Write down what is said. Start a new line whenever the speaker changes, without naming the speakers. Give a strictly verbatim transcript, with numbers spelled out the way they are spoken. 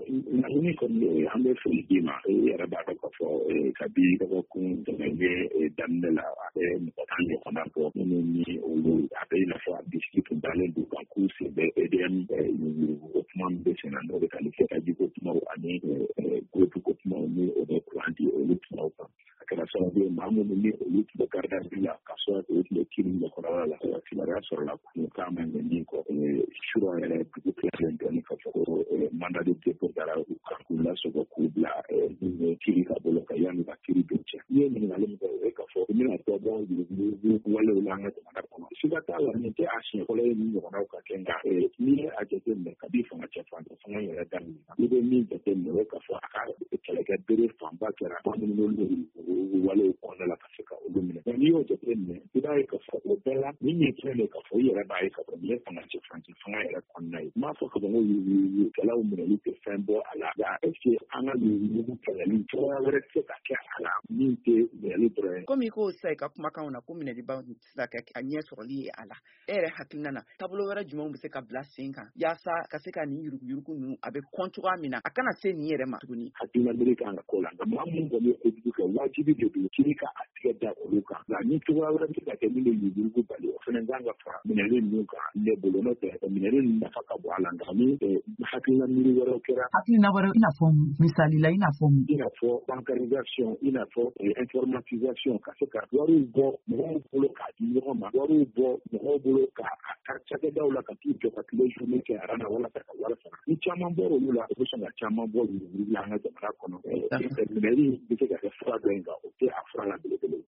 laɲini kɔni an bɛ foli d'i ma e yɛrɛ b'a dɔn k'a fɔ kabi dɔgɔkun tɛmɛnen daminɛ la a bɛ mɔgɔ tan ɲɔgɔnna bɔ minnu ni olu a bɛ i n'a fɔ a bisiki tun dalen don kan k'u sen bɛ E D M yugujugu kuma min bɛ sen na n'o bɛ ka ni fɛtaji ko kumaw ani groupe ko kumaw ni o bɛ kuran di olu kumaw kan a kɛra sababu ye maa minnu ni olu tun bɛ garde à vue la ka sɔrɔ olu tun bɛ kiiri ɲɛkɔrɔla la kibaruya sɔrɔla kun k'a ma ɲɛ min kɔ sura yɛrɛ dugu tilalen dɔɔnin ka fɔ ko mandat de dépôt dara u kan k'u lasɔgɔ k'u bila kiiri ka bolo kan yanni ka kiiri don cɛ i ye ɲininkali min kɛ o ye ka fɔ u bɛna dɔ bɔ yugujugu walew la an ka jamana kɔnɔ siga t'a la nin tɛ a siɲɛ fɔlɔ ye nin ɲɔgɔnnaw ka kɛ nka n'i ye a jateminɛ kabi fanga cɛ fanfɛ fanga yɛrɛ daminɛ i bɛ min jateminɛ o ka fɔ a ka kɛlɛkɛ bere fanba kɛra ba minnu n'olu walew kɔnɔna la ka se ka olu minɛ n'i y'o jateminɛ i b'a ye ka fɔ o bɛɛ la min ye fɛn de ka fɔ i yɛrɛ b'a ye ka fɔ nin ye fanga cɛ fanfɛ fanga yɛrɛ kɔnɔna ye n m'a fɔ ka fɔ ko yuguyugukɛlaw minɛli tɛ fɛn bɔ a la nka est ce que an ka yuguyugu kɛlɛli cogoya wɛrɛ tɛ se ka kɛ a la min tɛ minɛli dɔrɔn ye.
Komi i ko sisan i ka kumakanw na ko minɛliba tɛ se ka kɛ a ɲɛ sɔrɔli ye a la e yɛrɛ hakilina na taabolo wɛrɛ jumɛnw bɛ se ka bila sen kan yaasa ka se ka nin yuruguyurugu ninnu a bɛ kɔn cogoya min na a kana se nin yɛrɛ ma tuguni.
Hakilina bere kan ka ko la nka maa minnu kɔni ye kojugu kɛ wajibi de don kiri ka a tigɛ da olu kan nka ni cogoya wɛrɛ bɛ se ka kɛ min bɛ yuruguyurugu bali o fana kan ka fara minɛli ninnu kan ne bolo n'o tɛ minɛli ninnu nafa ka bon a la nka ni hakilina miiri wɛrɛw kɛra.
Hakilina wɛrɛ i n'a fɔ misali la i n'a fɔ
i n'a fɔ bancarisation i n'a fɔ informatisation ka se ka wariw bɔ mɔgɔw bolo k'a di ɲɔgɔn ma wariw bɔ mɔgɔw bolo ka a cakɛdaw la ka t'u jɔ ka tile journée kɛ aran na walasa ka wari sara ni caman bɔra olu la o bɛ sɔn ka caman bɔ yuruguyurugu la an ka jamana kɔnɔ minɛli bɛ se ka kɛ fura dɔ in kan o tɛ a fura la belebele